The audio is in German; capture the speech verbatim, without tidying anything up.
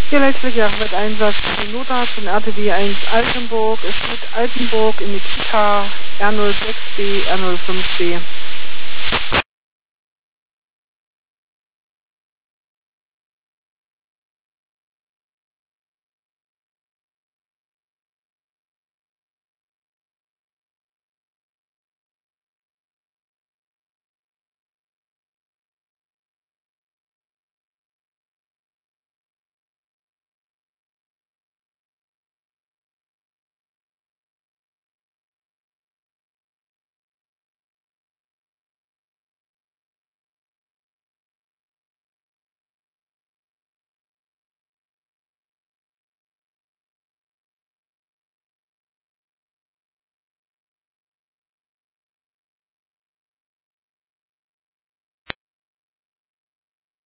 Hier Leitweg Einsatz für Notarzt in R T W eins Altenburg. Es geht Altenburg in die Kita R null sechs B, R null fünf B.